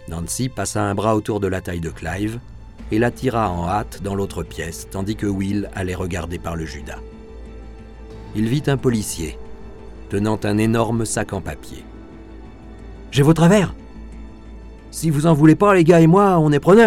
Nancy passa un bras autour de la taille de Clive et l'attira en hâte dans l'autre pièce, tandis que Will allait regarder par le judas. Il vit un policier, tenant un énorme sac en papier. « J'ai votre verre. Si vous en voulez pas, les gars et moi, on est preneurs. »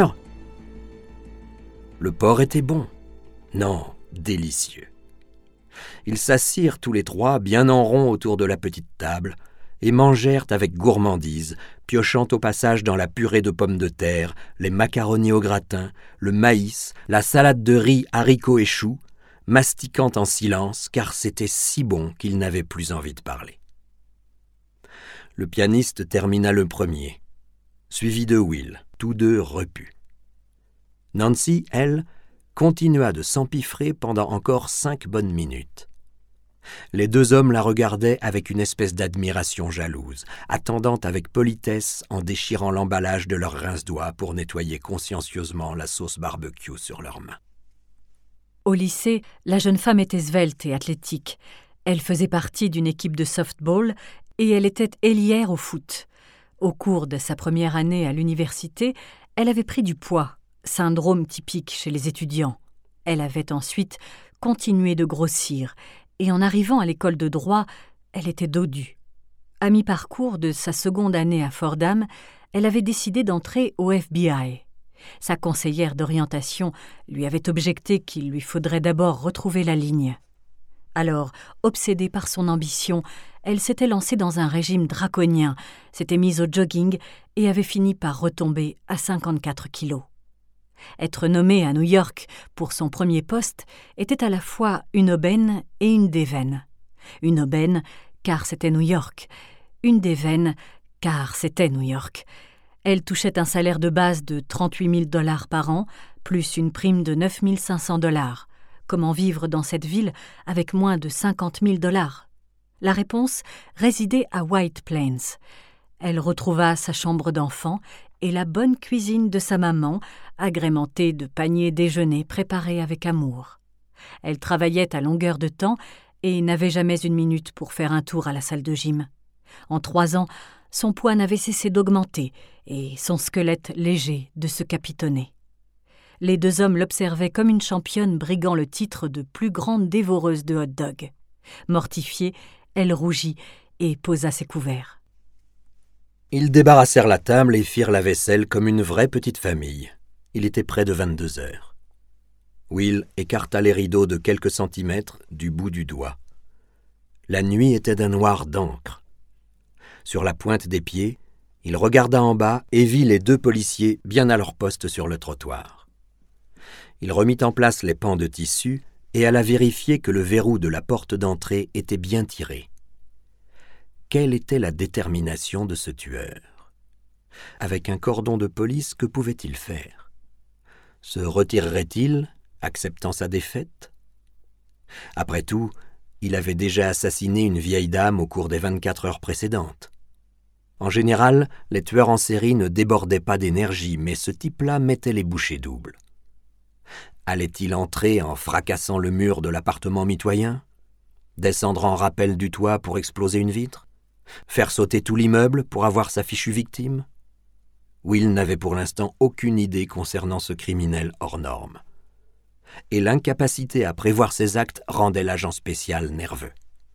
Le porc était bon. Non, délicieux. Ils s'assirent tous les trois, bien en rond autour de la petite table, et mangèrent avec gourmandise, piochant au passage dans la purée de pommes de terre, les macaronis au gratin, le maïs, la salade de riz, haricots et choux, mastiquant en silence, car c'était si bon qu'ils n'avaient plus envie de parler. Le pianiste termina le premier, suivi de Will, tous deux repus. Nancy, elle, continua de s'empiffrer pendant encore 5 bonnes minutes. Les deux hommes la regardaient avec une espèce d'admiration jalouse, attendant avec politesse en déchirant l'emballage de leurs rince-doigts pour nettoyer consciencieusement la sauce barbecue sur leurs mains. Au lycée, la jeune femme était svelte et athlétique. Elle faisait partie d'une équipe de softball et elle était ailière au foot. Au cours de sa première année à l'université, elle avait pris du poids, syndrome typique chez les étudiants. Elle avait ensuite continué de grossir et en arrivant à l'école de droit, elle était dodue. À mi-parcours de sa seconde année à Fordham, elle avait décidé d'entrer au FBI. Sa conseillère d'orientation lui avait objecté qu'il lui faudrait d'abord retrouver la ligne. Alors, obsédée par son ambition, elle s'était lancée dans un régime draconien, s'était mise au jogging et avait fini par retomber à 54 kilos. Être nommée à New York pour son premier poste était à la fois une aubaine et une déveine. Une aubaine, car c'était New York. Une déveine, car c'était New York. Elle touchait un salaire de base de 38 000 $ par an, plus une prime de 9 500 $. Comment vivre dans cette ville avec moins de 50 000 $? La réponse résidait à White Plains. Elle retrouva sa chambre d'enfant et la bonne cuisine de sa maman, agrémentée de paniers déjeuner préparés avec amour. Elle travaillait à longueur de temps et n'avait jamais une minute pour faire un tour à la salle de gym. En 3 ans, son poids n'avait cessé d'augmenter et son squelette léger de se capitonner. Les deux hommes l'observaient comme une championne briguant le titre de plus grande dévoreuse de hot-dog. Mortifiée, elle rougit et posa ses couverts. Ils débarrassèrent la table et firent la vaisselle comme une vraie petite famille. Il était près de 22 heures. Will écarta les rideaux de quelques centimètres du bout du doigt. La nuit était d'un noir d'encre. Sur la pointe des pieds, il regarda en bas et vit les 2 policiers bien à leur poste sur le trottoir. Il remit en place les pans de tissu et alla vérifier que le verrou de la porte d'entrée était bien tiré. Quelle était la détermination de ce tueur? Avec un cordon de police, que pouvait-il faire? Se retirerait-il, acceptant sa défaite? Après tout, il avait déjà assassiné une vieille dame au cours des 24 heures précédentes. En général, les tueurs en série ne débordaient pas d'énergie, mais ce type-là mettait les bouchées doubles. Allait-il entrer en fracassant le mur de l'appartement mitoyen? Descendre en rappel du toit pour exploser une vitre? Faire sauter tout l'immeuble pour avoir sa fichue victime? Will n'avait pour l'instant aucune idée concernant ce criminel hors norme. Et l'incapacité à prévoir ses actes rendait l'agent spécial nerveux.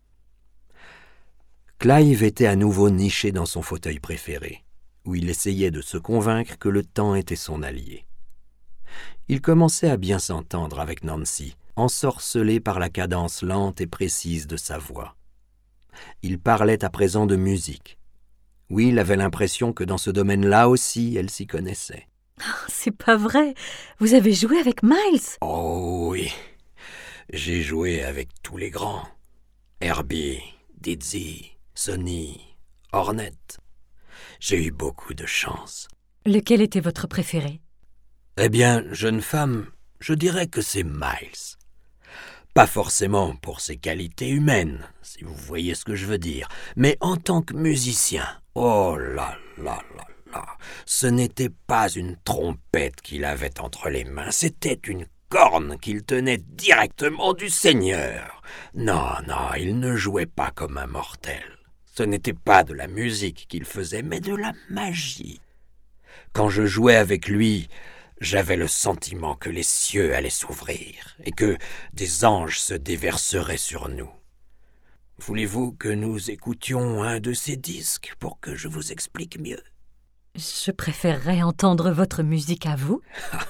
Clive était à nouveau niché dans son fauteuil préféré, où il essayait de se convaincre que le temps était son allié. Il commençait à bien s'entendre avec Nancy, ensorcelé par la cadence lente et précise de sa voix. Il parlait à présent de musique. Will avait l'impression que dans ce domaine-là aussi, elle s'y connaissait. « C'est pas vrai! Vous avez joué avec Miles ?» ?»« Oh oui, j'ai joué avec tous les grands. Herbie, Dizzy, Sonny, Hornet. J'ai eu beaucoup de chance. » »« Lequel était votre préféré ?»« Eh bien, jeune femme, je dirais que c'est Miles. Pas forcément pour ses qualités humaines, si vous voyez ce que je veux dire, mais en tant que musicien, oh là là là là, ce n'était pas une trompette qu'il avait entre les mains, c'était une corne qu'il tenait directement du Seigneur. Non, non, il ne jouait pas comme un mortel. Ce n'était pas de la musique qu'il faisait, mais de la magie. Quand je jouais avec lui, j'avais le sentiment que les cieux allaient s'ouvrir et que des anges se déverseraient sur nous. Voulez-vous que nous écoutions un de ces disques pour que je vous explique mieux? Je préférerais entendre votre musique à vous.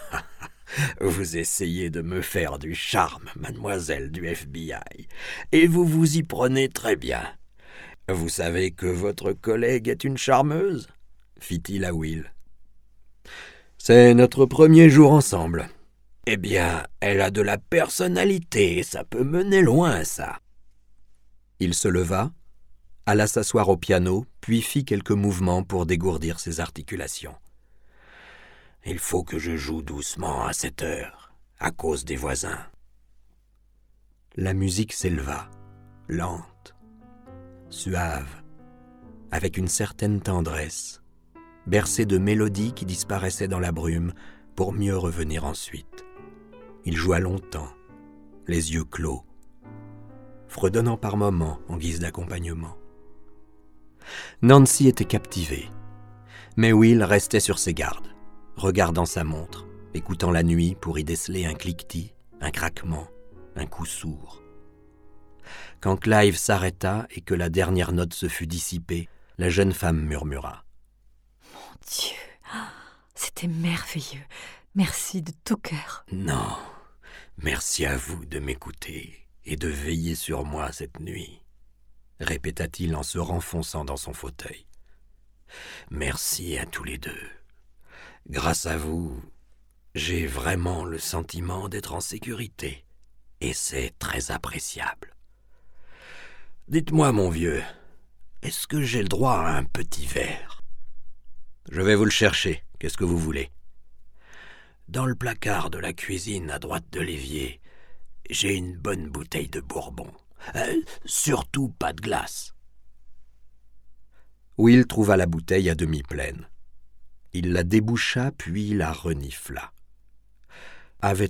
Vous essayez de me faire du charme, mademoiselle du FBI, et vous vous y prenez très bien. Vous savez que votre collègue est une charmeuse? Fit-il à Will. C'est notre premier jour ensemble. Eh bien, elle a de la personnalité, ça peut mener loin, ça. Il se leva, alla s'asseoir au piano, puis fit quelques mouvements pour dégourdir ses articulations. Il faut que je joue doucement à cette heure, à cause des voisins. La musique s'éleva, lente, suave, avec une certaine tendresse, bercée de mélodies qui disparaissaient dans la brume pour mieux revenir ensuite. Il joua longtemps, les yeux clos, fredonnant par moments en guise d'accompagnement. Nancy était captivée, mais Will restait sur ses gardes, regardant sa montre, écoutant la nuit pour y déceler un cliquetis, un craquement, un coup sourd. Quand Clive s'arrêta et que la dernière note se fut dissipée, la jeune femme murmura. « Mon Dieu, c'était merveilleux. Merci de tout cœur. » « Non, merci à vous de m'écouter et de veiller sur moi cette nuit, » répéta-t-il en se renfonçant dans son fauteuil. « Merci à tous les deux. Grâce à vous, j'ai vraiment le sentiment d'être en sécurité, et c'est très appréciable. Dites-moi, mon vieux, est-ce que j'ai le droit à un petit verre? Je vais vous le chercher, qu'est-ce que vous voulez? Dans le placard de la cuisine à droite de l'évier, j'ai une bonne bouteille de bourbon. Surtout pas de glace. Will trouva la bouteille à demi pleine. Il la déboucha puis la renifla. Avait